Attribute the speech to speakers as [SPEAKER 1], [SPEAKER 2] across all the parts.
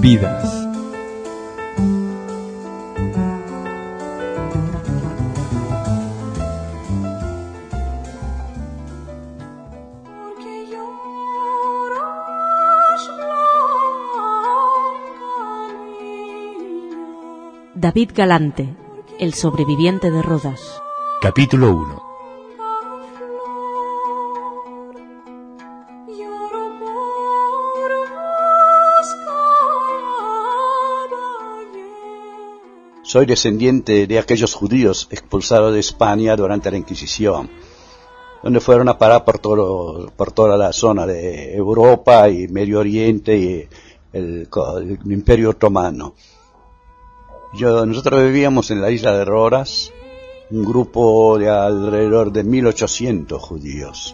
[SPEAKER 1] vidas.
[SPEAKER 2] David Galante, el sobreviviente de Rodas.
[SPEAKER 3] Capítulo 1.
[SPEAKER 4] Soy descendiente de aquellos judíos expulsados de España durante la Inquisición, donde fueron a parar por toda la zona de Europa y Medio Oriente y el Imperio Otomano. Nosotros vivíamos en la isla de Rodas, un grupo de alrededor de 1800 judíos.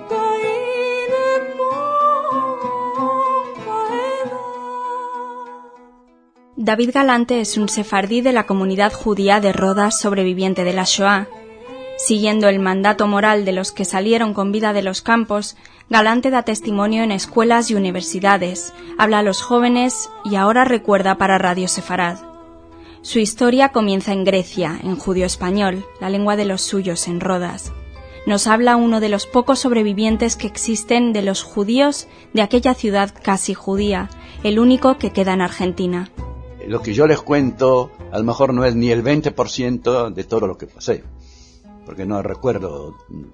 [SPEAKER 5] David Galante es un sefardí de la comunidad judía de Rodas sobreviviente de la Shoah. Siguiendo el mandato moral de los que salieron con vida de los campos, Galante da testimonio en escuelas y universidades, habla a los jóvenes y ahora recuerda para Radio Sefarad. Su historia comienza en Grecia, en judío-español, la lengua de los suyos, en Rodas. Nos habla uno de los pocos sobrevivientes que existen de los judíos de aquella ciudad casi judía, el único que queda en Argentina.
[SPEAKER 4] Lo que yo les cuento a lo mejor no es ni el 20% de todo lo que pasé, porque no recuerdo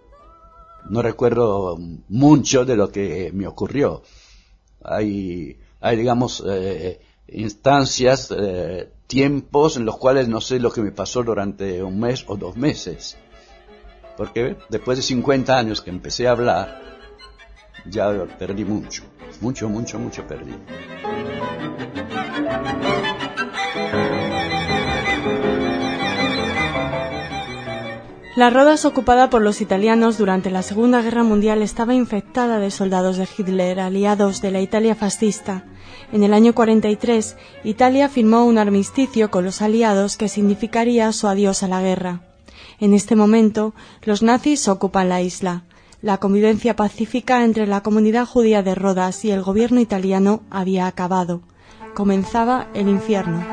[SPEAKER 4] mucho de lo que me ocurrió. Hay digamos, instancias, tiempos en los cuales no sé lo que me pasó durante un mes o 2 meses, porque después de 50 años que empecé a hablar, ya perdí mucho perdí.
[SPEAKER 6] La Rodas ocupada por los italianos durante la Segunda Guerra Mundial estaba infectada de soldados de Hitler, aliados de la Italia fascista. En el año 43, Italia firmó un armisticio con los aliados que significaría su adiós a la guerra. En este momento, los nazis ocupan la isla. La convivencia pacífica entre la comunidad judía de Rodas y el gobierno italiano había acabado. Comenzaba el infierno.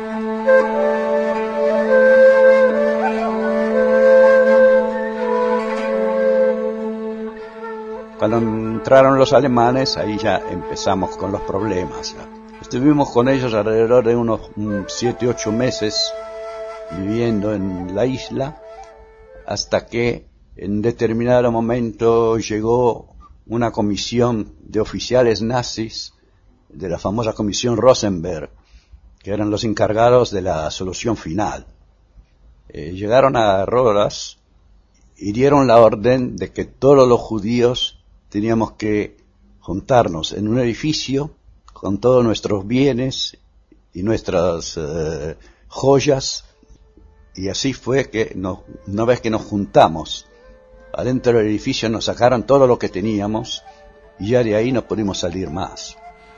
[SPEAKER 4] Cuando entraron los alemanes, ahí ya empezamos con los problemas. Estuvimos con ellos alrededor de unos 7-8 meses viviendo en la isla, hasta que en determinado momento llegó una comisión de oficiales nazis de la famosa comisión Rosenberg, que eran los encargados de la solución final. Llegaron a Rodas y dieron la orden de que todos los judíos teníamos que juntarnos en un edificio con todos nuestros bienes y nuestras joyas, y así fue que una vez que nos juntamos adentro del edificio nos sacaron todo lo que teníamos y ya de ahí no pudimos salir más.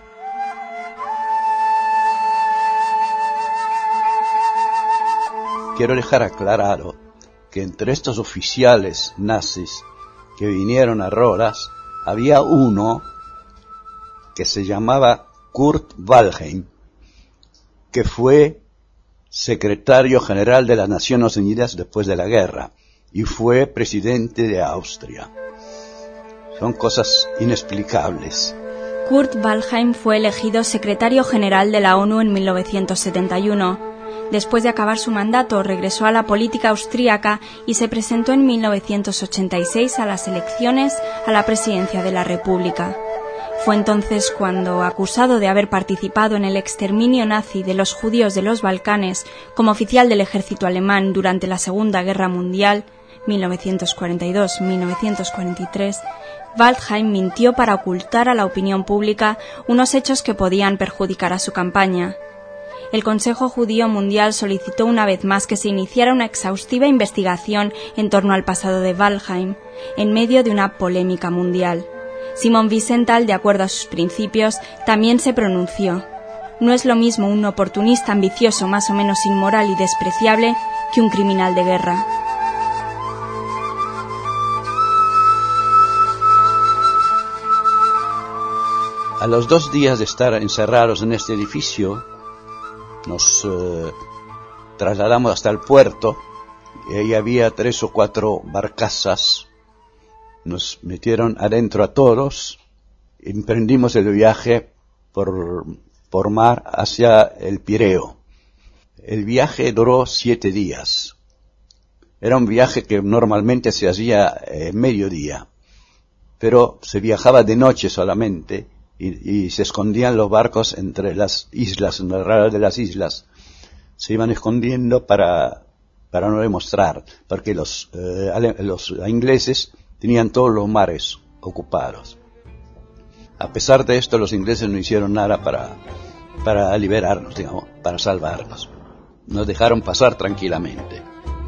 [SPEAKER 4] Quiero dejar aclarado que entre estos oficiales nazis que vinieron a Rodas había uno que se llamaba Kurt Waldheim, que fue secretario general de las Naciones Unidas después de la guerra y fue presidente de Austria. Son cosas inexplicables.
[SPEAKER 5] Kurt Waldheim fue elegido secretario general de la ONU en 1971. Después de acabar su mandato, regresó a la política austríaca y se presentó en 1986 a las elecciones a la presidencia de la República. Fue entonces cuando, acusado de haber participado en el exterminio nazi de los judíos de los Balcanes como oficial del ejército alemán durante la Segunda Guerra Mundial, 1942-1943, Waldheim mintió para ocultar a la opinión pública unos hechos que podían perjudicar a su campaña. El Consejo Judío Mundial solicitó una vez más que se iniciara una exhaustiva investigación en torno al pasado de Waldheim, en medio de una polémica mundial. Simon Wiesenthal, de acuerdo a sus principios, también se pronunció. No es lo mismo un oportunista ambicioso más o menos inmoral y despreciable que un criminal de guerra.
[SPEAKER 4] A los 2 días de estar encerrados en este edificio, nos trasladamos hasta el puerto, y ahí había 3 o 4 barcazas. Nos metieron adentro a todos, y emprendimos el viaje por mar hacia el Pireo. El viaje duró 7 días. Era un viaje que normalmente se hacía mediodía, pero se viajaba de noche solamente, y se escondían los barcos entre las islas, en el alrededor de las islas. Se iban escondiendo para no demostrar, porque los ingleses tenían todos los mares ocupados. A pesar de esto, los ingleses no hicieron nada para liberarnos, digamos, para salvarnos. Nos dejaron pasar tranquilamente.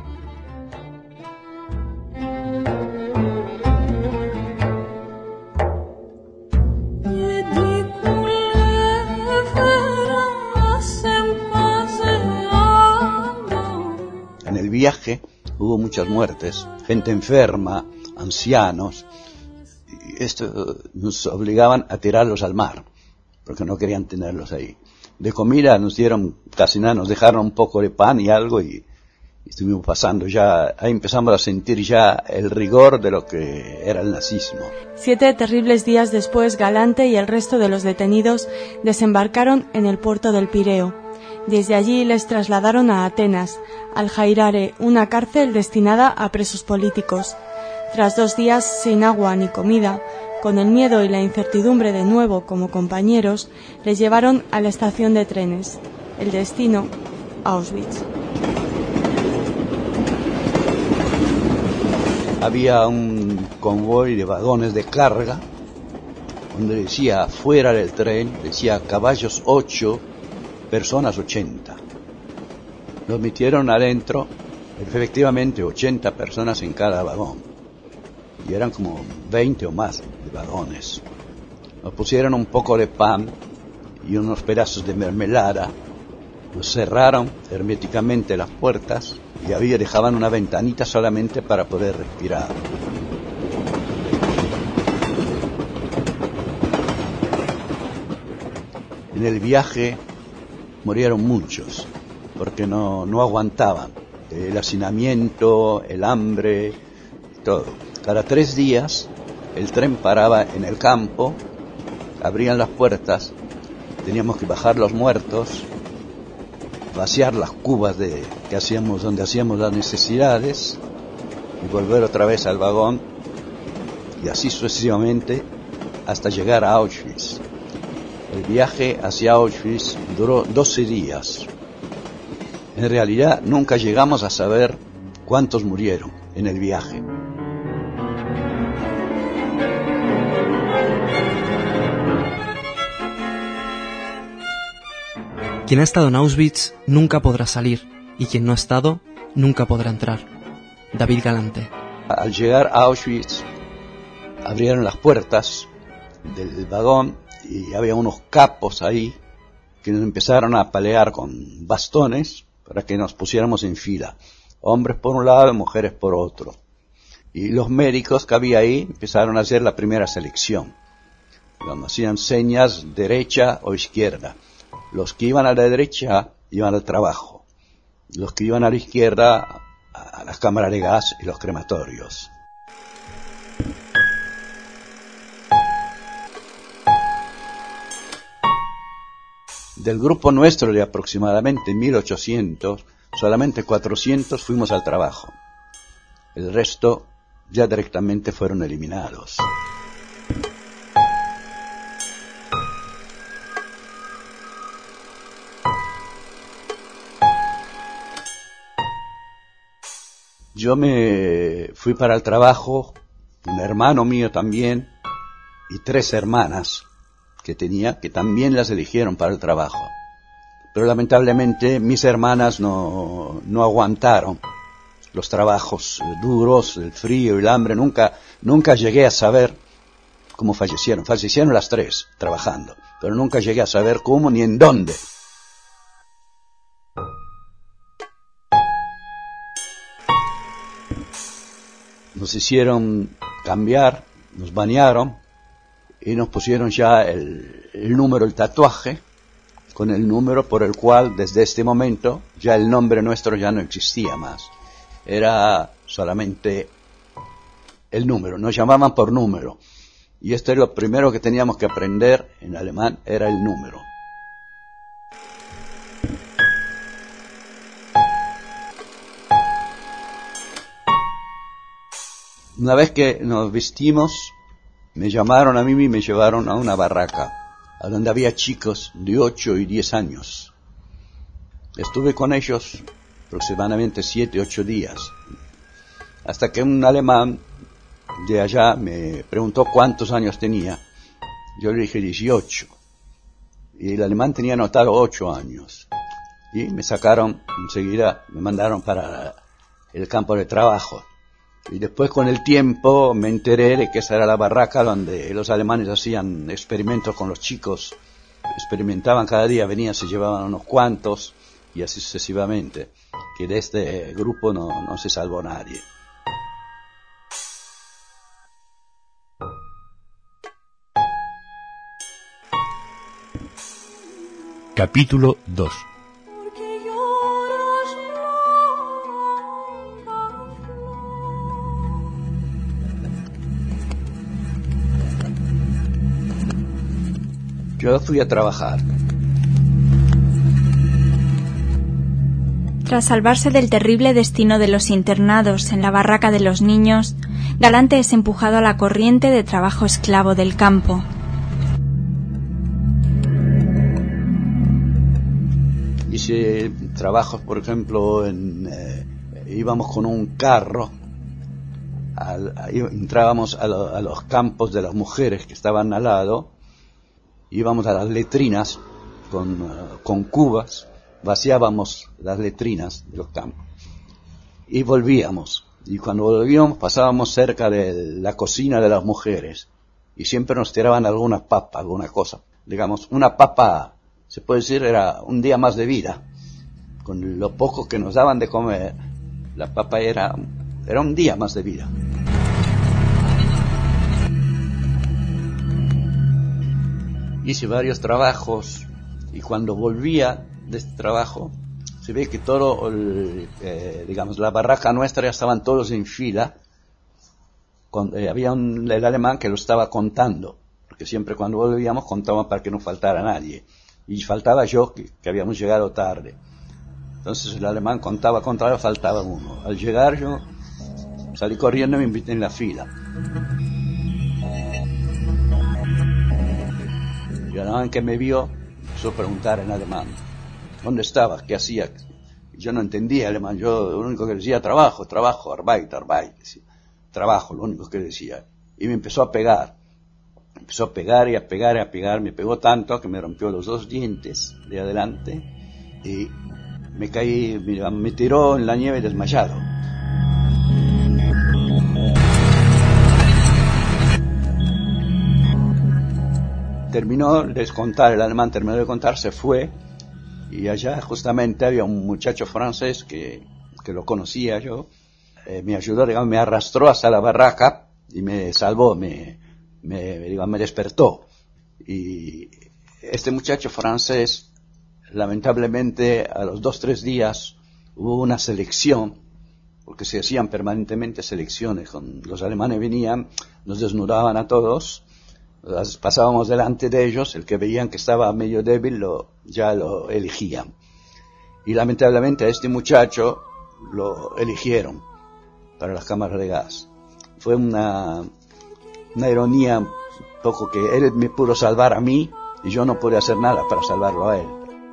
[SPEAKER 4] En el viaje hubo muchas muertes, gente enferma, ancianos, y esto nos obligaban a tirarlos al mar, porque no querían tenerlos ahí. De comida nos dieron casi nada, nos dejaron un poco de pan y algo, y estuvimos pasando ya, ahí empezamos a sentir ya el rigor de lo que era el nazismo.
[SPEAKER 6] 7 terribles días después, Galante y el resto de los detenidos desembarcaron en el puerto del Pireo. Desde allí les trasladaron a Atenas, al Jairare, una cárcel destinada a presos políticos. Tras 2 días sin agua ni comida, con el miedo y la incertidumbre de nuevo como compañeros, les llevaron a la estación de trenes. El destino, Auschwitz.
[SPEAKER 4] Había un convoy de vagones de carga, donde decía fuera del tren, decía caballos 8, personas 80. Nos metieron adentro, efectivamente 80 personas en cada vagón. Y eran como 20 o más de vagones. Nos pusieron un poco de pan y unos pedazos de mermelada. Nos cerraron herméticamente las puertas y dejaban una ventanita solamente para poder respirar. En el viaje murieron muchos, porque no aguantaban. El hacinamiento, el hambre, todo. Cada 3 días el tren paraba en el campo, abrían las puertas, teníamos que bajar los muertos, vaciar las cubas donde hacíamos las necesidades y volver otra vez al vagón, y así sucesivamente hasta llegar a Auschwitz. El viaje hacia Auschwitz duró 12 días. En realidad nunca llegamos a saber cuántos murieron en el viaje.
[SPEAKER 1] Quien ha estado en Auschwitz nunca podrá salir, y quien no ha estado nunca podrá entrar. David Galante.
[SPEAKER 4] Al llegar a Auschwitz, abrieron las puertas del vagón y había unos capos ahí que nos empezaron a apalear con bastones para que nos pusiéramos en fila. Hombres por un lado, mujeres por otro. Y los médicos que había ahí empezaron a hacer la primera selección. Cuando hacían señas derecha o izquierda. Los que iban a la derecha iban al trabajo. Los que iban a la izquierda a las cámaras de gas y los crematorios. Del grupo nuestro de aproximadamente 1800, solamente 400 fuimos al trabajo. El resto ya directamente fueron eliminados. Yo me fui para el trabajo, un hermano mío también, y 3 hermanas que tenía, que también las eligieron para el trabajo. Pero lamentablemente mis hermanas no aguantaron los trabajos duros, el frío y el hambre. Nunca llegué a saber cómo fallecieron. Fallecieron las 3 trabajando, pero nunca llegué a saber cómo ni en dónde. Nos hicieron cambiar, nos bañaron y nos pusieron ya el número, el tatuaje, con el número por el cual desde este momento ya el nombre nuestro ya no existía más. Era solamente el número, nos llamaban por número. Y esto es lo primero que teníamos que aprender en alemán, era el número. Una vez que nos vestimos, me llamaron a mí y me llevaron a una barraca, a donde había chicos de 8 y 10 años. Estuve con ellos aproximadamente 7, 8 días, hasta que un alemán de allá me preguntó cuántos años tenía. Yo le dije 18, y el alemán tenía anotado 8 años. Y me sacaron enseguida, me mandaron para el campo de trabajo. Y después, con el tiempo, me enteré de que esa era la barraca donde los alemanes hacían experimentos con los chicos. Experimentaban cada día, venían, se llevaban unos cuantos, y así sucesivamente. Que de este grupo no se salvó nadie.
[SPEAKER 3] Capítulo 2.
[SPEAKER 4] Yo fui a trabajar.
[SPEAKER 5] Tras salvarse del terrible destino de los internados en la barraca de los niños, Galante es empujado a la corriente de trabajo esclavo del campo.
[SPEAKER 4] Hice trabajos, por ejemplo, íbamos con un carro, entrábamos a los campos de las mujeres que estaban al lado, íbamos a las letrinas con cubas, vaciábamos las letrinas de los campos y volvíamos. Y cuando volvíamos pasábamos cerca de la cocina de las mujeres y siempre nos tiraban alguna papa, alguna cosa. Digamos, una papa, se puede decir, era un día más de vida. Con lo poco que nos daban de comer, la papa era un día más de vida. Hice varios trabajos y cuando volvía de este trabajo, se ve que todo, digamos, la barraca nuestra ya estaban todos en fila. Había el alemán que lo estaba contando, porque siempre cuando volvíamos contaban para que no faltara nadie. Y faltaba yo, que habíamos llegado tarde. Entonces el alemán contaba, faltaba uno. Al llegar yo salí corriendo y me invité en la fila. Y el alemán que me vio empezó a preguntar en alemán, ¿dónde estaba? ¿Qué hacía? Yo no entendía alemán, yo lo único que decía, trabajo, Arbeit, decía. Trabajo, lo único que decía. Y me empezó a pegar. Empezó a pegar y a pegar y a pegar, me pegó tanto que me rompió los 2 dientes de adelante y me caí, me tiró en la nieve desmayado. Terminó de contar, el alemán terminó de contar, se fue y allá justamente había un muchacho francés que lo conocía yo, me ayudó, digamos, me arrastró hasta la barraca y me salvó, me despertó. Y este muchacho francés, lamentablemente, a los 2-3 días hubo una selección, porque se hacían permanentemente selecciones, los alemanes venían, nos desnudaban a todos, pasábamos delante de ellos, el que veían que estaba medio débil ya lo elegían. Y lamentablemente a este muchacho lo eligieron para las cámaras de gas. Fue una ironía un poco que él me pudo salvar a mí y yo no pude hacer nada para salvarlo a él.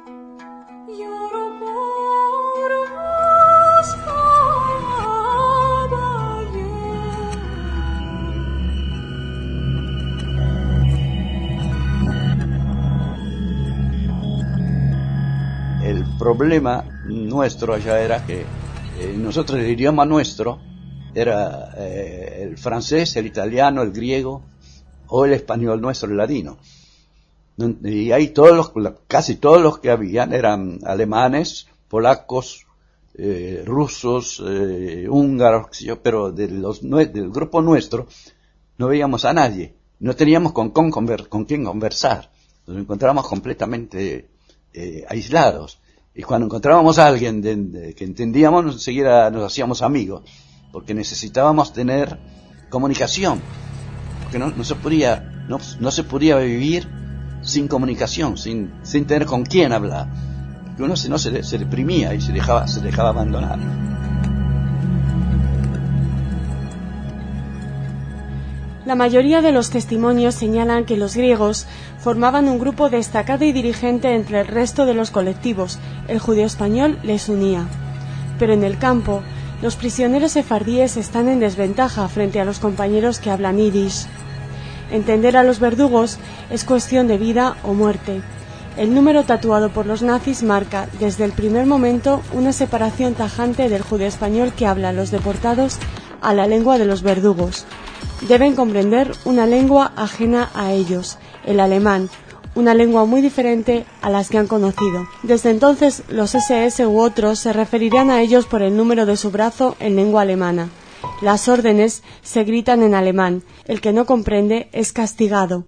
[SPEAKER 4] El problema nuestro allá era que nosotros, el idioma nuestro era el francés, el italiano, el griego o el español nuestro, el ladino. Y ahí casi todos los que habían eran alemanes, polacos, rusos, húngaros, pero del grupo nuestro no veíamos a nadie. No teníamos con quién conversar. Nos encontrábamos completamente aislados. Y cuando encontrábamos a alguien que entendíamos, enseguida nos hacíamos amigos, porque necesitábamos tener comunicación, porque no se podía vivir sin comunicación, sin tener con quién hablar. Que uno si no se deprimía y se dejaba abandonar.
[SPEAKER 6] La mayoría de los testimonios señalan que los griegos formaban un grupo destacado y dirigente entre el resto de los colectivos. El judío español les unía. Pero en el campo, los prisioneros sefardíes están en desventaja frente a los compañeros que hablan yiddish. Entender a los verdugos es cuestión de vida o muerte. El número tatuado por los nazis marca, desde el primer momento, una separación tajante del judío español que habla a los deportados a la lengua de los verdugos. Deben comprender una lengua ajena a ellos, el alemán, una lengua muy diferente a las que han conocido. Desde entonces, los SS u otros se referirán a ellos por el número de su brazo en lengua alemana. Las órdenes se gritan en alemán. El que no comprende es castigado.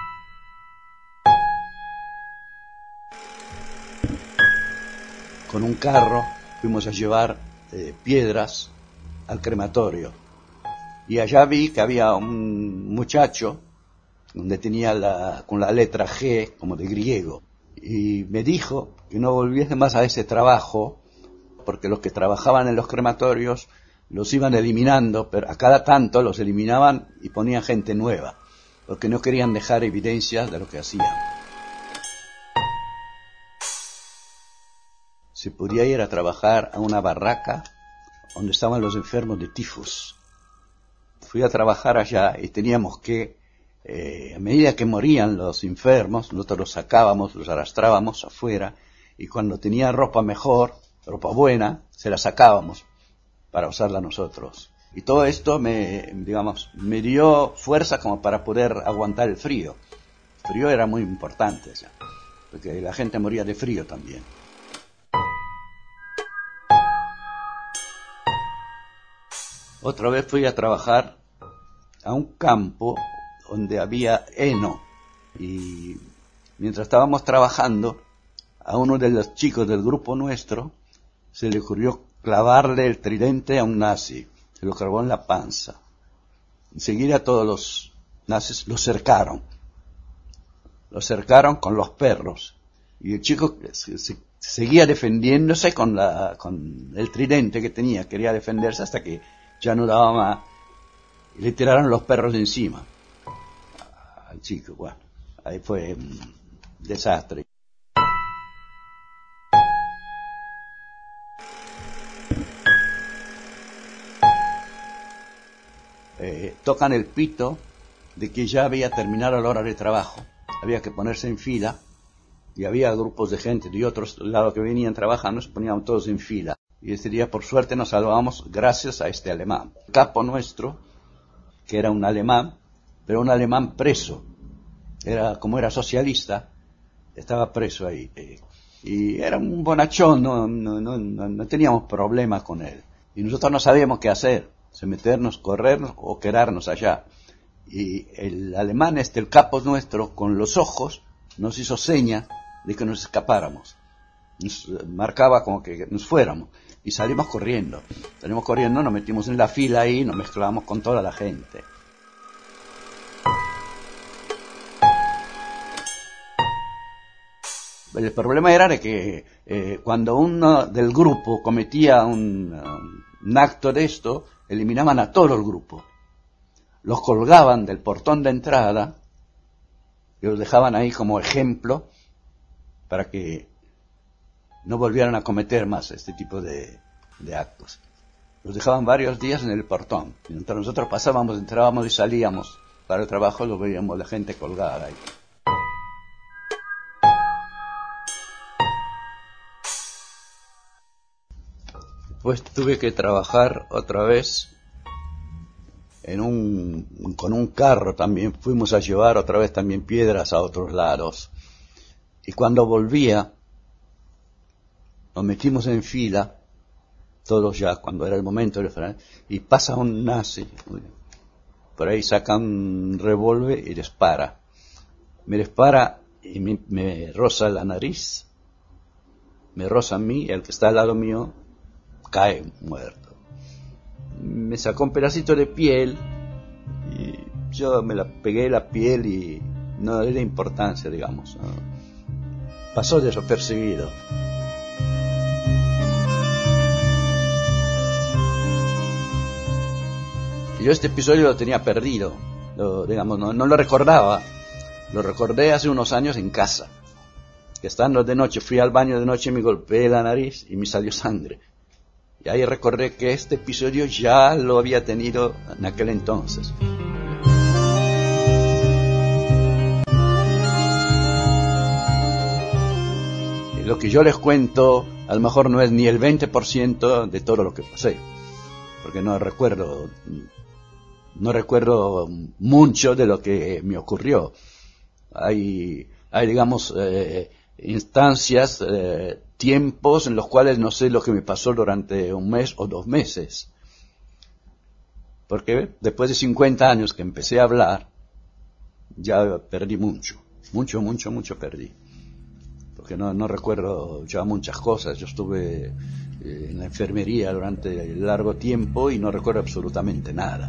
[SPEAKER 4] Con un carro fuimos a llevar piedras al crematorio. Y allá vi que había un muchacho donde tenía con la letra G como de griego. Y me dijo que no volviese más a ese trabajo, porque los que trabajaban en los crematorios los iban eliminando, pero a cada tanto los eliminaban y ponían gente nueva, porque no querían dejar evidencias de lo que hacían. Se podía ir a trabajar a una barraca donde estaban los enfermos de tifus. Fui a trabajar allá y teníamos que, a medida que morían los enfermos, nosotros los sacábamos, los arrastrábamos afuera, y cuando tenían ropa mejor, ropa buena, se la sacábamos para usarla nosotros. Y todo esto me dio fuerza como para poder aguantar el frío. El frío era muy importante, ya, porque la gente moría de frío también. Otra vez fui a trabajar a un campo donde había heno, y mientras estábamos trabajando, a uno de los chicos del grupo nuestro se le ocurrió clavarle el tridente a un nazi. Se lo clavó en la panza. Enseguida todos los nazis lo cercaron. Lo cercaron con los perros. Y el chico seguía defendiéndose con el tridente que tenía. Quería defenderse hasta que ya no daba más. Y le tiraron los perros de encima al chico. Bueno, ahí fue un desastre. Tocan el pito de que ya había terminado la hora de trabajo. Había que ponerse en fila, y había grupos de gente de otros lados que venían trabajando, se ponían todos en fila. Y ese día, por suerte, nos salvamos gracias a este alemán. El capo nuestro, que era un alemán, pero un alemán preso. Como era socialista, estaba preso ahí. Y era un bonachón, no teníamos problemas con él. Y nosotros no sabíamos qué hacer. Si meternos, corrernos o quedarnos allá. Y el alemán el capo nuestro, con los ojos, nos hizo seña de que nos escapáramos. Nos marcaba como que nos fuéramos. Y salimos corriendo. Nos metimos en la fila ahí, nos mezclamos con toda la gente. El problema era de que cuando uno del grupo cometía un acto de esto, eliminaban a todo el grupo. Los colgaban del portón de entrada y los dejaban ahí como ejemplo para que no volvieran a cometer más este tipo de actos. Los dejaban varios días en el portón. Mientras nosotros pasábamos, entrábamos y salíamos para el trabajo, lo veíamos la gente colgada ahí. Después tuve que trabajar otra vez con un carro también. Fuimos a llevar otra vez también piedras a otros lados. Y cuando volvía, nos metimos en fila, todos ya, cuando era el momento de frenar, y pasa un nazi por ahí saca un revólver y dispara. Me dispara y me roza la nariz, me roza a mí, el que está al lado mío cae muerto. Me sacó un pedacito de piel y yo me la pegué la piel y no le di importancia, digamos, ¿no? Pasó desapercibido. Yo este episodio lo tenía perdido, digamos, no lo recordaba. Lo recordé hace unos años en casa, que estando de noche, fui al baño de noche y me golpeé la nariz y me salió sangre. Y ahí recordé que este episodio ya lo había tenido en aquel entonces. Y lo que yo les cuento, a lo mejor no es ni el 20% de todo lo que pasé, porque no recuerdo mucho de lo que me ocurrió. Hay digamos, instancias, tiempos en los cuales no sé lo que me pasó durante un mes o 2 meses. Porque después de 50 años que empecé a hablar, ya perdí mucho perdí. Porque no recuerdo ya muchas cosas. Yo estuve en la enfermería durante largo tiempo y no recuerdo absolutamente nada.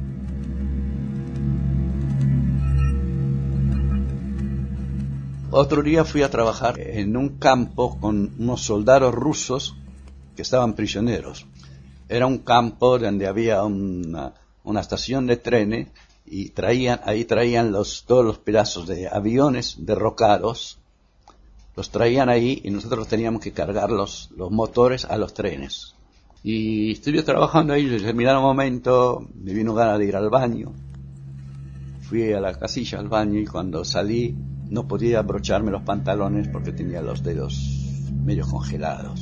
[SPEAKER 4] Otro día fui a trabajar en un campo con unos soldados rusos que estaban prisioneros. Era un campo donde había una estación de trenes y ahí traían todos los pedazos de aviones derrocados, los traían ahí y nosotros teníamos que cargar los motores a los trenes. Y estuve trabajando ahí, en determinado momento me vino ganas de ir al baño. Fui a la casilla al baño y cuando salí no podía abrocharme los pantalones porque tenía los dedos medio congelados.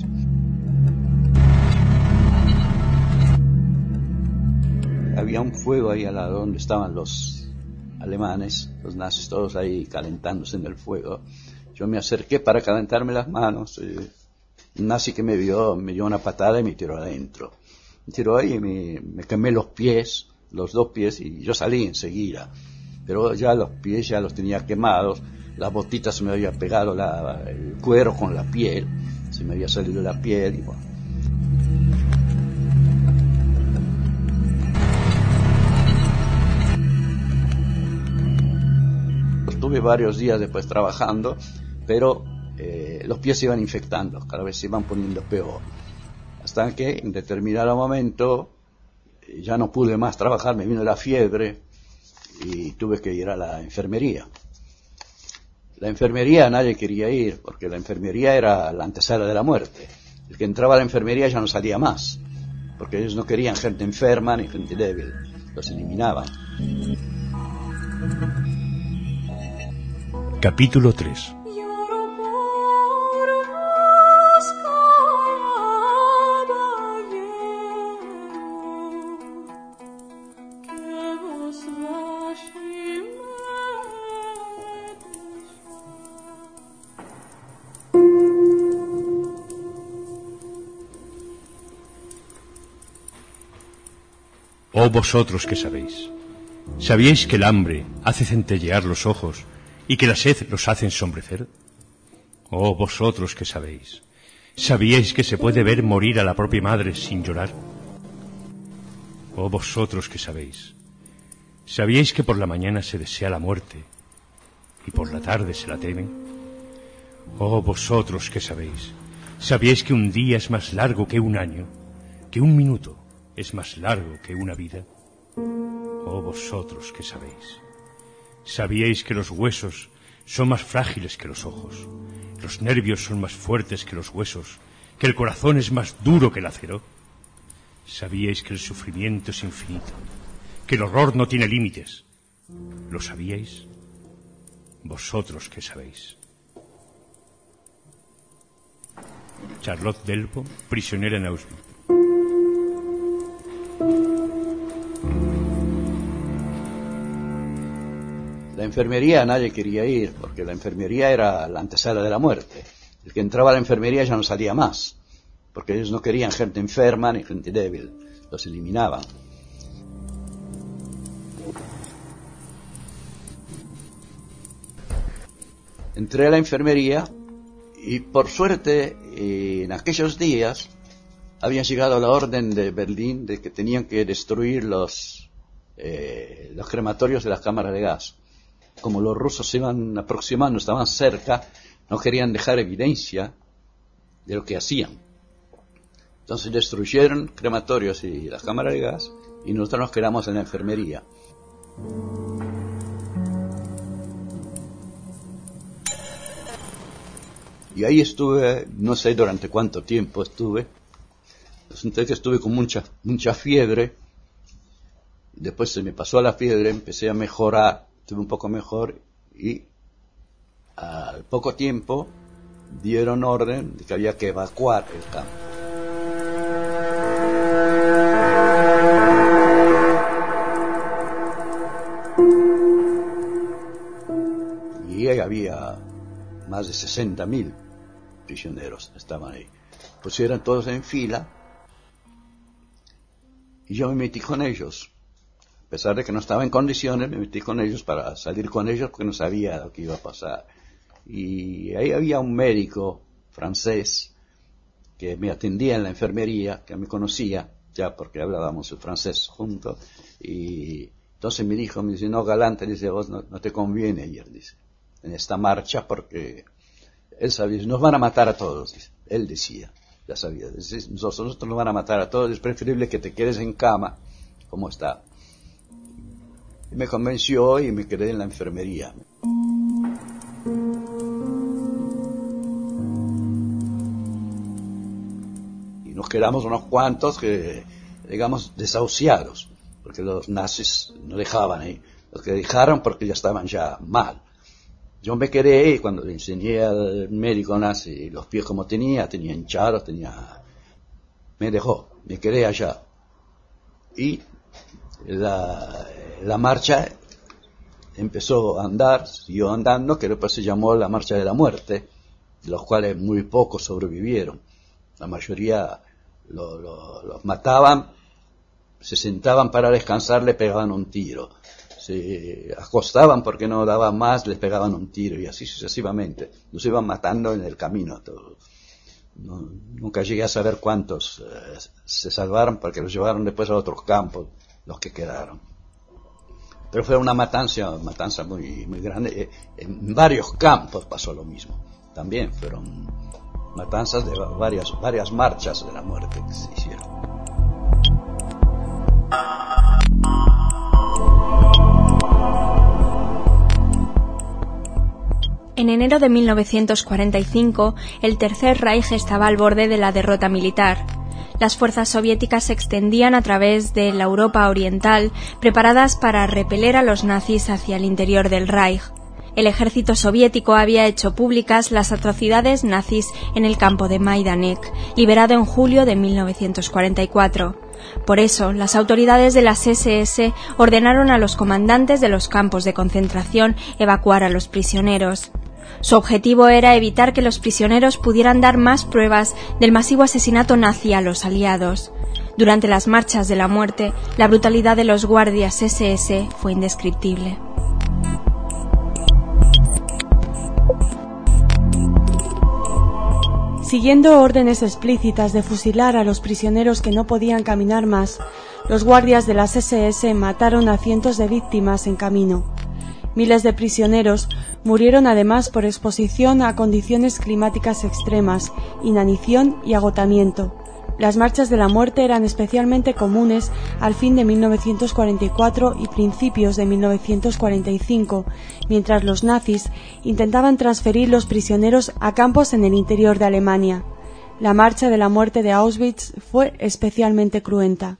[SPEAKER 4] Había un fuego ahí al lado donde estaban los alemanes, los nazis, todos ahí calentándose en el fuego. Yo me acerqué para calentarme las manos. Un nazi que me dio una patada y me tiró adentro. Me tiró ahí y me quemé los pies, los 2 pies, y yo salí enseguida. Pero ya los pies ya los tenía quemados, las botitas se me había pegado el cuero con la piel, se me había salido la piel y bueno. Estuve varios días después trabajando, pero los pies se iban infectando, cada vez se iban poniendo peor. Hasta que en determinado momento ya no pude más trabajar, me vino la fiebre y tuve que ir a la enfermería. La enfermería nadie quería ir, porque la enfermería era la antesala de la muerte. El que entraba a la enfermería ya no salía más, porque ellos no querían gente enferma ni gente débil, los eliminaban.
[SPEAKER 3] Capítulo 3. Oh vosotros que sabéis, ¿sabíais que el hambre hace centellear los ojos y que la sed los hace ensombrecer? Oh vosotros que sabéis, ¿sabíais que se puede ver morir a la propia madre sin llorar? Oh vosotros que sabéis, ¿sabíais que por la mañana se desea la muerte y por la tarde se la teme? Oh vosotros que sabéis, ¿sabíais que un día es más largo que un año, que un minuto es más largo que una vida? Oh vosotros que sabéis, ¿sabíais que los huesos son más frágiles que los ojos, los nervios son más fuertes que los huesos, que el corazón es más duro que el acero? ¿Sabíais que el sufrimiento es infinito, que el horror no tiene límites? ¿Lo sabíais? Vosotros que sabéis. Charlotte Delpo, prisionera en Auschwitz.
[SPEAKER 4] La enfermería nadie quería ir, porque la enfermería era la antesala de la muerte. El que entraba a la enfermería ya no salía más, porque ellos no querían gente enferma ni gente débil, los eliminaban. entré a la enfermería y por suerte en aquellos días habían llegado la orden de Berlín de que tenían que destruir los crematorios de las cámaras de gas. Como los rusos se iban aproximando, estaban cerca, no querían dejar evidencia de lo que hacían. Entonces destruyeron crematorios y las cámaras de gas y nosotros nos quedamos en la enfermería. Y ahí estuve, no sé durante cuánto tiempo estuve. Entonces estuve con mucha fiebre. Después se me pasó la fiebre, empecé a mejorar, estuve un poco mejor y al poco tiempo dieron orden de que había que evacuar el campo. Y ahí había más de 60.000 prisioneros, estaban ahí. Pusieron todos en fila y yo me metí con ellos. A pesar de que no estaba en condiciones, me metí con ellos para salir con ellos porque no sabía lo que iba a pasar. Y ahí había un médico francés que me atendía en la enfermería, que me conocía, ya porque hablábamos el francés juntos, y entonces me dice, no, Galante, dice, vos no te conviene ir, dice, en esta marcha porque él sabía, nos van a matar a todos, dice. Él decía, ya sabía, dice, nosotros nos van a matar a todos, es preferible que te quedes en cama, como está. Y me convenció y me quedé en la enfermería. Y nos quedamos unos cuantos que, digamos, desahuciados, porque los nazis no dejaban ahí. Los que dejaron porque ya estaban ya mal. Yo me quedé y cuando le enseñé al médico nazi los pies como tenía hinchados, me dejó, me quedé allá. Y la marcha empezó a andar, siguió andando, que después se llamó la Marcha de la Muerte, de los cuales muy pocos sobrevivieron. La mayoría los mataban, se sentaban para descansar, le pegaban un tiro. Se acostaban porque no daban más, les pegaban un tiro y así sucesivamente. Los iban matando en el camino. Nunca llegué a saber cuántos se salvaron porque los llevaron después a otros campos, los que quedaron. Pero fue una matanza muy, muy grande. En varios campos pasó lo mismo. También fueron matanzas de varias marchas de la muerte que se hicieron.
[SPEAKER 5] En enero de 1945, el Tercer Reich estaba al borde de la derrota militar. Las fuerzas soviéticas se extendían a través de la Europa oriental, preparadas para repeler a los nazis hacia el interior del Reich. El ejército soviético había hecho públicas las atrocidades nazis en el campo de Majdanek, liberado en julio de 1944. Por eso, las autoridades de las SS ordenaron a los comandantes de los campos de concentración evacuar a los prisioneros. Su objetivo era evitar que los prisioneros pudieran dar más pruebas del masivo asesinato nazi a los aliados. Durante las marchas de la muerte, la brutalidad de los guardias SS fue indescriptible.
[SPEAKER 6] Siguiendo órdenes explícitas de fusilar a los prisioneros que no podían caminar más, los guardias de las SS mataron a cientos de víctimas en camino. Miles de prisioneros murieron además por exposición a condiciones climáticas extremas, inanición y agotamiento. Las marchas de la muerte eran especialmente comunes al fin de 1944 y principios de 1945, mientras los nazis intentaban transferir los prisioneros a campos en el interior de Alemania. La marcha de la muerte de Auschwitz fue especialmente cruenta.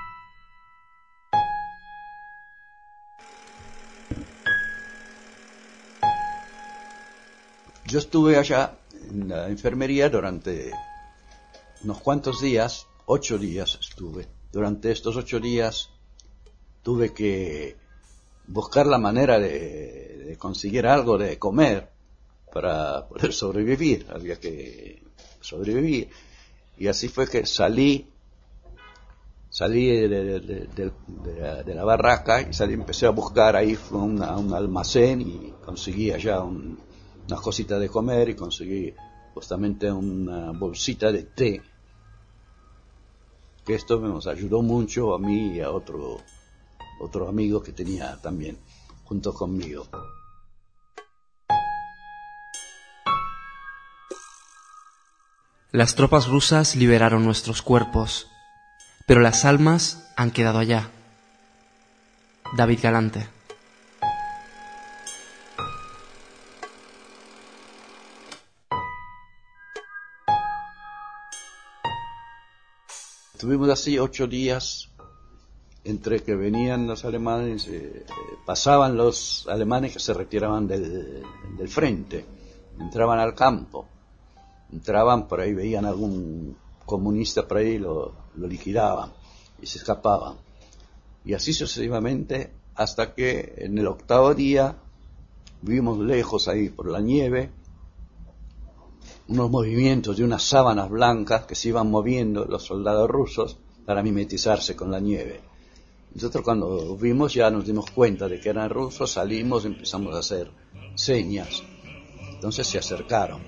[SPEAKER 4] Yo estuve allá en la enfermería durante unos cuantos días, 8 días estuve. Durante estos 8 días tuve que buscar la manera de conseguir algo de comer para poder sobrevivir. Había que sobrevivir. Y así fue que salí de la barraca y empecé a buscar ahí, fue a un almacén y conseguí allá unas cositas de comer y conseguí justamente una bolsita de té, que esto nos ayudó mucho a mí y a otro amigo que tenía también junto conmigo.
[SPEAKER 1] Las tropas rusas liberaron nuestros cuerpos, pero las almas han quedado allá. David Galante.
[SPEAKER 4] Estuvimos así 8 días entre que venían los alemanes, pasaban los alemanes que se retiraban del frente, entraban al campo, entraban por ahí, veían algún comunista por ahí, lo liquidaban y se escapaban. Y así sucesivamente hasta que en el 8º día vimos lejos ahí por la nieve unos movimientos de unas sábanas blancas que se iban moviendo los soldados rusos para mimetizarse con la nieve. Nosotros cuando vimos ya nos dimos cuenta de que eran rusos, salimos, empezamos a hacer señas. Entonces se acercaron.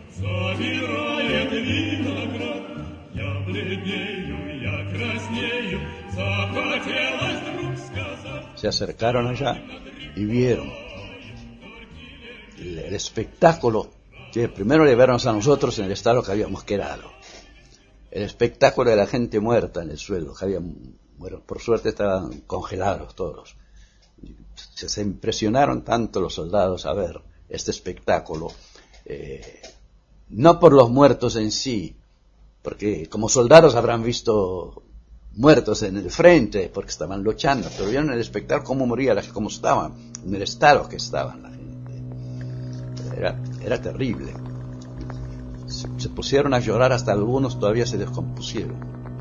[SPEAKER 4] Se acercaron allá y vieron el espectáculo. Que primero le vieron a nosotros en el estado que habíamos quedado. El espectáculo de la gente muerta en el suelo, que bueno, por suerte estaban congelados todos. Se impresionaron tanto los soldados a ver este espectáculo, no por los muertos en sí, porque como soldados habrán visto muertos en el frente, porque estaban luchando, pero vieron el espectáculo cómo moría, cómo estaban, en el estado que estaban la gente. Era terrible. Se pusieron a llorar, hasta algunos todavía se descomponían.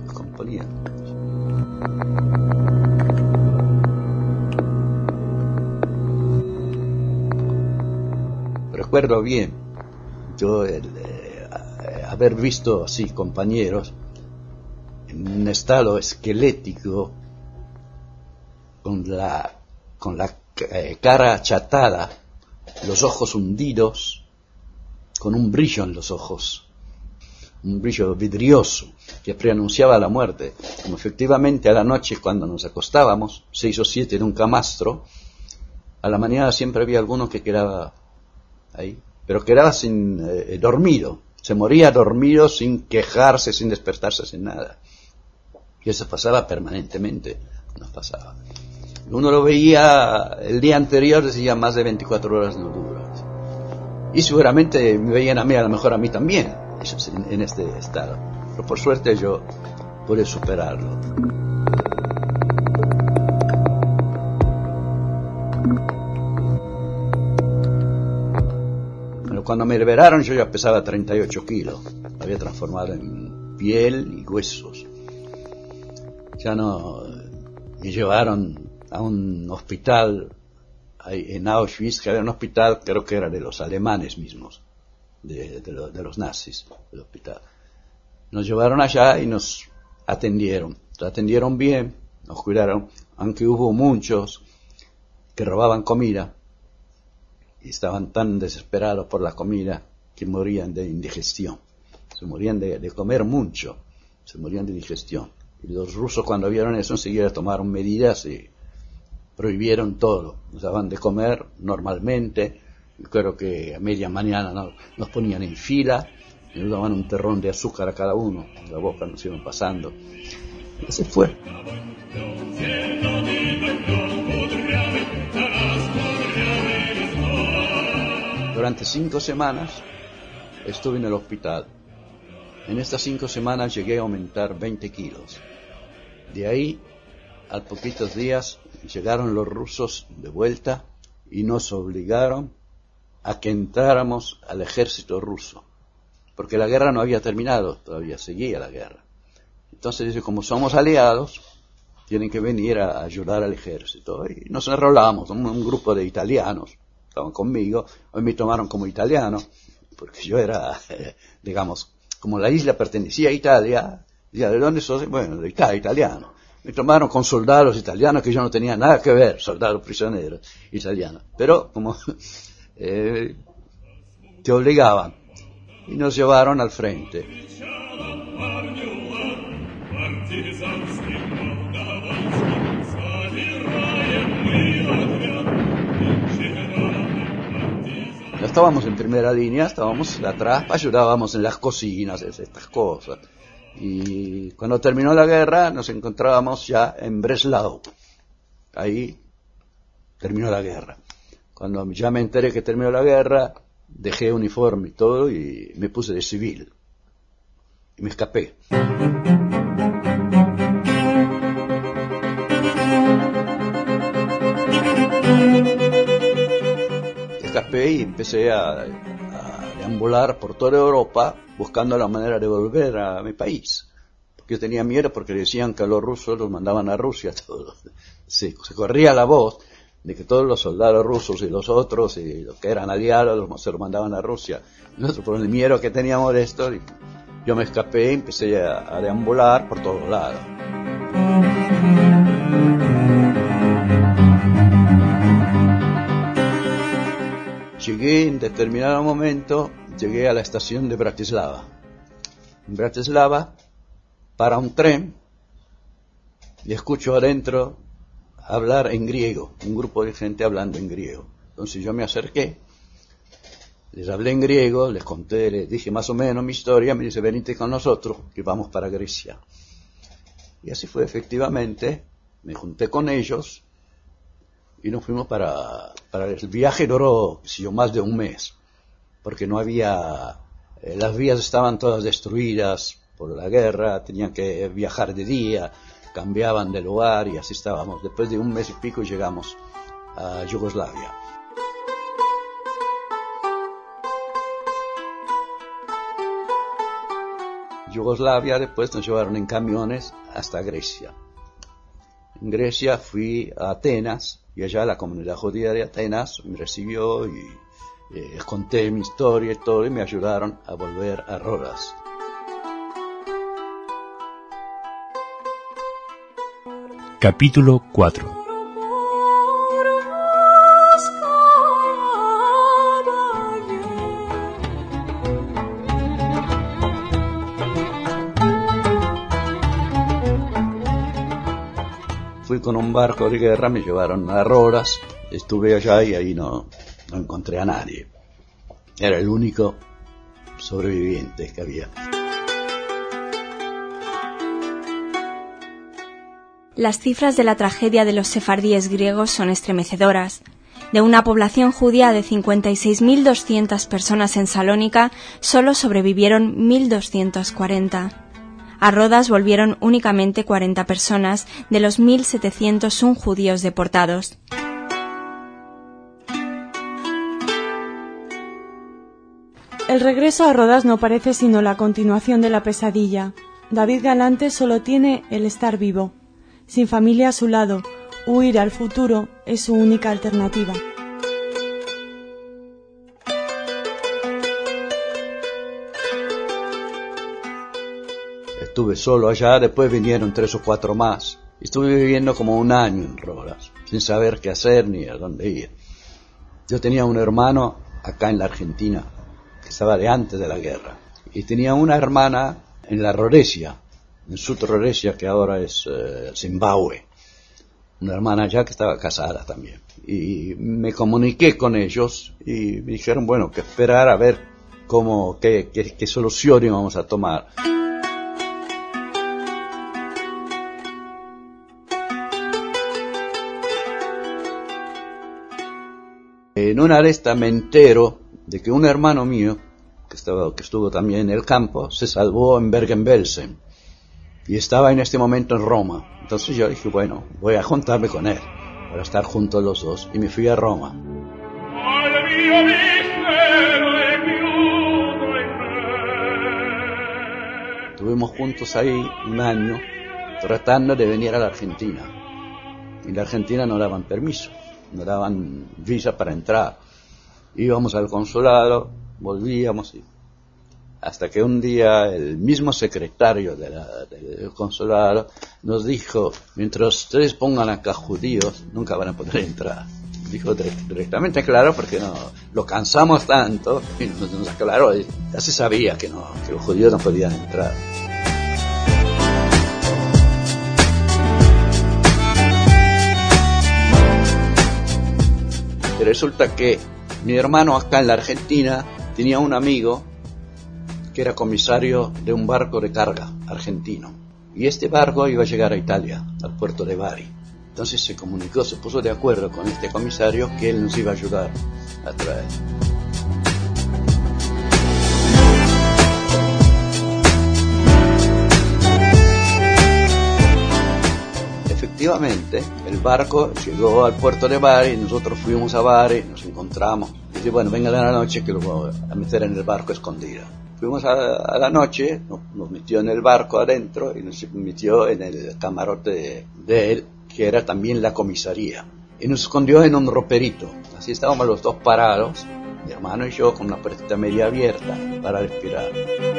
[SPEAKER 4] Recuerdo bien yo haber visto así compañeros en un estado esquelético, con la cara achatada, los ojos hundidos, con un brillo en los ojos, un brillo vidrioso que preanunciaba la muerte. Como efectivamente a la noche cuando nos acostábamos, 6 o 7 en un camastro, a la mañana siempre había alguno que quedaba ahí, pero quedaba dormido, se moría dormido sin quejarse, sin despertarse, sin nada. Y eso pasaba permanentemente, nos pasaba. Uno lo veía el día anterior, decía más de 24 horas no dura. Y seguramente me veían a mí, a lo mejor a mí también, en este estado. Pero por suerte yo pude superarlo. Pero cuando me liberaron yo ya pesaba 38 kilos. Me había transformado en piel y huesos. Ya no... Me llevaron a un hospital en Auschwitz, que era un hospital, creo que era de los alemanes mismos, de los nazis, el hospital. Nos llevaron allá y nos atendieron bien, nos cuidaron, aunque hubo muchos que robaban comida y estaban tan desesperados por la comida que morían de indigestión, se morían de comer mucho, se morían de digestión. Y los rusos cuando vieron eso enseguida tomaron medidas y prohibieron todo, nos daban de comer normalmente. Creo que a media mañana nos ponían en fila y nos daban un terrón de azúcar a cada uno, la boca nos iban pasando. Y así fue. Durante 5 semanas estuve en el hospital. En estas 5 semanas llegué a aumentar 20 kilos. De ahí, a poquitos días, llegaron los rusos de vuelta y nos obligaron a que entráramos al ejército ruso, porque la guerra no había terminado, todavía seguía la guerra. Entonces dice, como somos aliados, tienen que venir a ayudar al ejército. Y nos enrolamos, un grupo de italianos, estaban conmigo, hoy me tomaron como italiano, porque yo era, digamos, como la isla pertenecía a Italia, decía, ¿de dónde sos? Bueno, de Italia, italiano. Me tomaron con soldados italianos que yo no tenía nada que ver, soldados prisioneros italianos. Pero como te obligaban y nos llevaron al frente. No estábamos en primera línea, estábamos atrás, ayudábamos en las cocinas, estas cosas. Y cuando terminó la guerra nos encontrábamos ya en Breslau. Ahí terminó la guerra. Cuando ya me enteré que terminó la guerra, dejé uniforme y todo y me puse de civil. Y me escapé. Escapé y empecé a deambular por toda Europa buscando la manera de volver a mi país. Porque yo tenía miedo porque decían que a los rusos los mandaban a Rusia todos. Se corría la voz de que todos los soldados rusos y los otros y los que eran aliados se los mandaban a Rusia. Nosotros por el miedo que teníamos de esto, yo me escapé y empecé a deambular por todos lados. Llegué en determinado momento, llegué a la estación de Bratislava. En Bratislava, para un tren, y escucho adentro hablar en griego, un grupo de gente hablando en griego. Entonces yo me acerqué, les hablé en griego, les conté, les dije más o menos mi historia, me dice, venite con nosotros, que vamos para Grecia. Y así fue efectivamente, me junté con ellos, y nos fuimos para el viaje duró más de un mes, porque no había, las vías estaban todas destruidas por la guerra, tenían que viajar de día, cambiaban de lugar y así estábamos. Después de un mes y pico llegamos a Yugoslavia. Yugoslavia después nos llevaron en camiones hasta Grecia. En Grecia fui a Atenas y allá la comunidad judía de Atenas me recibió y conté mi historia y todo y me ayudaron a volver a Rodas.
[SPEAKER 3] Capítulo 4.
[SPEAKER 4] Fui con un barco de guerra, me llevaron a Rodas, estuve allá y ahí no encontré a nadie. Era el único sobreviviente que había.
[SPEAKER 5] Las cifras de la tragedia de los sefardíes griegos son estremecedoras. De una población judía de 56.200 personas en Salónica, solo sobrevivieron 1.240. A Rodas volvieron únicamente 40 personas de los 1.701 judíos deportados.
[SPEAKER 6] El regreso a Rodas no parece sino la continuación de la pesadilla. David Galante solo tiene el estar vivo. Sin familia a su lado, huir al futuro es su única alternativa.
[SPEAKER 4] Estuve solo allá, después vinieron 3 o 4 más. Estuve viviendo como un año en Rodas, sin saber qué hacer ni a dónde ir. Yo tenía un hermano acá en la Argentina, que estaba de antes de la guerra. Y tenía una hermana en la Rhodesia, en Sud Rhodesia, que ahora es Zimbabue. Una hermana allá que estaba casada también. Y me comuniqué con ellos y me dijeron, bueno, que esperar a ver qué solución íbamos a tomar. En una de estas me entero de que un hermano mío, que estuvo también en el campo, se salvó en Bergen-Belsen y estaba en este momento en Roma. Entonces yo dije, bueno, voy a juntarme con él para estar juntos los dos, y me fui a Roma. Estuvimos juntos ahí un año tratando de venir a la Argentina. En la Argentina no daban permiso, no daban visa para entrar. Íbamos al consulado, volvíamos, hasta que un día el mismo secretario del consulado nos dijo, mientras ustedes pongan acá judíos, nunca van a poder entrar. Dijo directamente, claro, porque lo cansamos tanto y nos aclaró, ya se sabía que los judíos no podían entrar. Y resulta que mi hermano acá en la Argentina tenía un amigo que era comisario de un barco de carga argentino. Y este barco iba a llegar a Italia, al puerto de Bari. Entonces se comunicó, se puso de acuerdo con este comisario que él nos iba a ayudar a traer. Efectivamente, el barco llegó al puerto de Bari, nosotros fuimos a Bari, nos encontramos. Y dice, bueno, venga de la noche que lo voy a meter en el barco escondido. Fuimos a la noche, nos metió en el barco adentro y nos metió en el camarote de él, que era también la comisaría. Y nos escondió en un roperito. Así estábamos los dos parados, mi hermano y yo, con una puerta media abierta para respirar.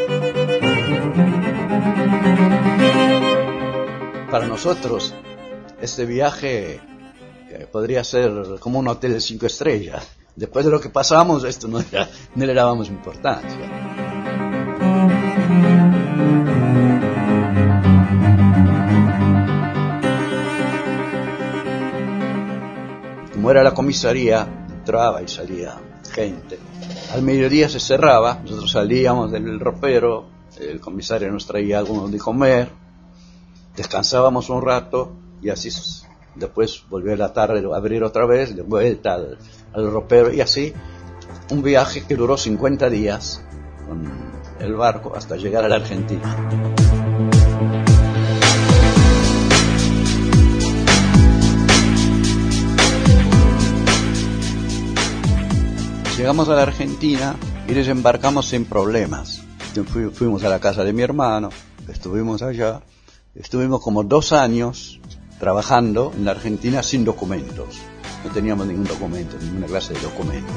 [SPEAKER 4] Para nosotros, este viaje podría ser como un hotel de 5 estrellas. Después de lo que pasamos, esto no le dábamos importancia. Como era la comisaría, entraba y salía gente. Al mediodía se cerraba, nosotros salíamos del ropero, el comisario nos traía algo de comer, descansábamos un rato y así después volvió a la tarde a abrir otra vez, de vuelta al ropero y así un viaje que duró 50 días con el barco hasta llegar a la Argentina. Llegamos a la Argentina y desembarcamos sin problemas. Fuimos a la casa de mi hermano, estuvimos allá, estuvimos como 2 años trabajando en la Argentina sin documentos. No teníamos ningún documento, ninguna clase de documento.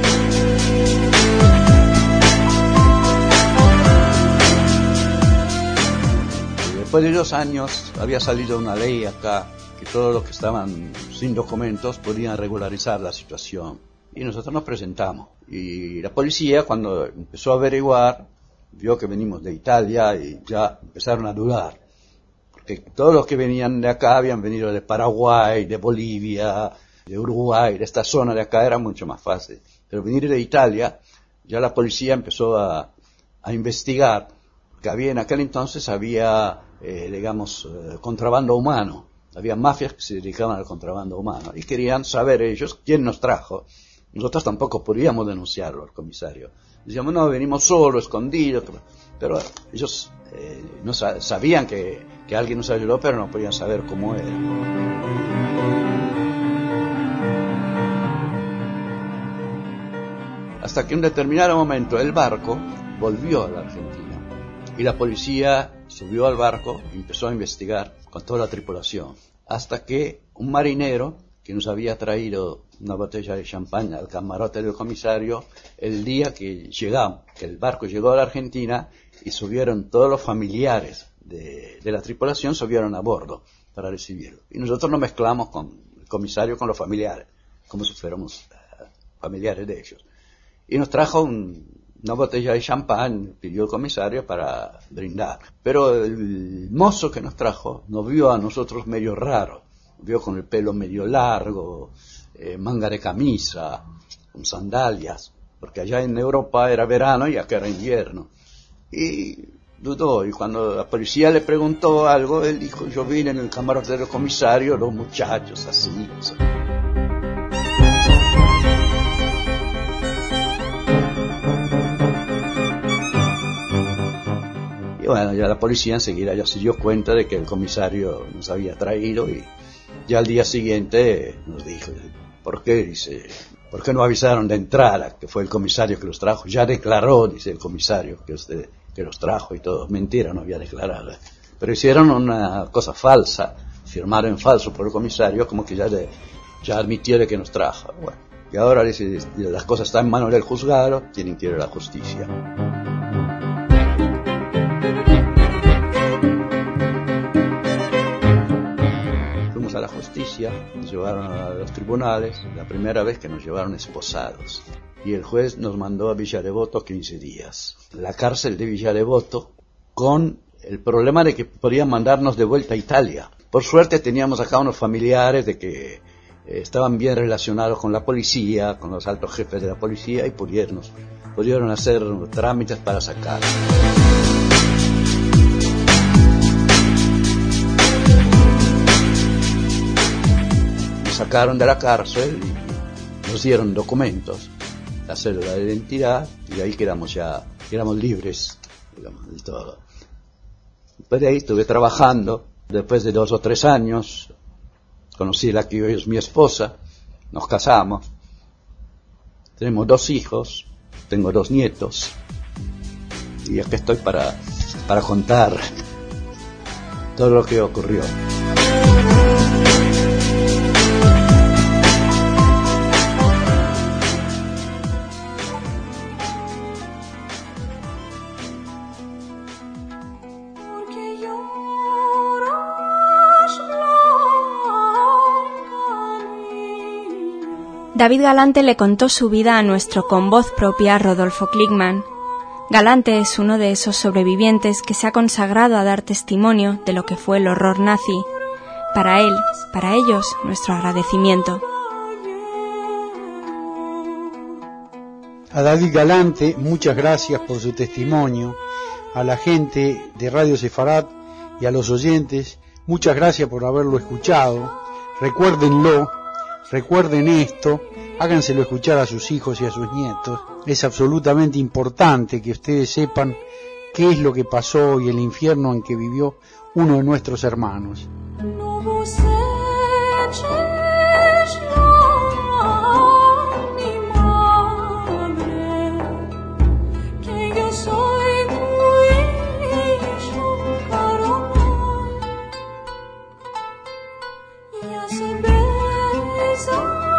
[SPEAKER 4] Y después de 2 años había salido una ley acá que todos los que estaban sin documentos podían regularizar la situación. Y nosotros nos presentamos. Y la policía, cuando empezó a averiguar, vio que venimos de Italia y ya empezaron a dudar. Porque todos los que venían de acá habían venido de Paraguay, de Bolivia, de Uruguay, de esta zona de acá era mucho más fácil. Pero venir de Italia, ya la policía empezó a investigar, que en aquel entonces había, contrabando humano. Había mafias que se dedicaban al contrabando humano y querían saber ellos quién nos trajo. Nosotros tampoco podíamos denunciarlo al comisario. Decíamos, no, venimos solos, escondidos, pero ellos no sabían que alguien nos ayudó, pero no podían saber cómo era. Hasta que en un determinado momento el barco volvió a la Argentina y la policía subió al barco y empezó a investigar con toda la tripulación. Hasta que un marinero que nos había traído una botella de champán al camarote del comisario el día que el barco llegó a la Argentina y subieron todos los familiares de la tripulación, subieron a bordo para recibirlo. Y nosotros nos mezclamos con el comisario, con los familiares, como si fuéramos familiares de ellos. Y nos trajo una botella de champán, pidió el comisario para brindar. Pero el mozo que nos trajo nos vio a nosotros medio raros. Vio con el pelo medio largo, manga de camisa, con sandalias, porque allá en Europa era verano y acá era invierno. Y dudó, y cuando la policía le preguntó algo, él dijo, yo vine en el camarote del comisario, los muchachos, así. Y bueno, ya la policía enseguida ya se dio cuenta de que el comisario nos había traído y ya al día siguiente nos dijo, ¿por qué? Dice, ¿por qué no avisaron de entrada que fue el comisario que los trajo? Ya declaró, dice el comisario, que los trajo y todo. Mentira, no había declarado. Pero hicieron una cosa falsa, firmaron en falso por el comisario, como que ya admitió de que nos trajo. Bueno, y ahora dice, las cosas están en manos del juzgado, tienen que ir a la justicia. A la justicia, nos llevaron a los tribunales, la primera vez que nos llevaron esposados. y el juez nos mandó a Villa Devoto 15 días. La cárcel de Villa Devoto, con el problema de que podían mandarnos de vuelta a Italia. Por suerte teníamos acá unos familiares de que estaban bien relacionados con la policía, con los altos jefes de la policía, y pudieron hacer trámites para sacar. Nos sacaron de la cárcel y nos dieron documentos, la cédula de identidad, y ahí quedamos libres, digamos, de todo. Después de ahí estuve trabajando. Después de 2 o 3 años conocí a la que hoy es mi esposa, nos casamos, tenemos 2 hijos, tengo 2 nietos, y aquí estoy para contar todo lo que ocurrió.
[SPEAKER 5] David Galante le contó su vida a nuestro con voz propia Rodolfo Klickmann. Galante es uno de esos sobrevivientes que se ha consagrado a dar testimonio de lo que fue el horror nazi. Para él, para ellos, nuestro agradecimiento.
[SPEAKER 7] A David Galante, muchas gracias por su testimonio. A la gente de Radio Sefarad y a los oyentes, muchas gracias por haberlo escuchado. Recuérdenlo, recuerden esto, háganselo escuchar a sus hijos y a sus nietos. Es absolutamente importante que ustedes sepan qué es lo que pasó y el infierno en que vivió uno de nuestros hermanos.
[SPEAKER 8] So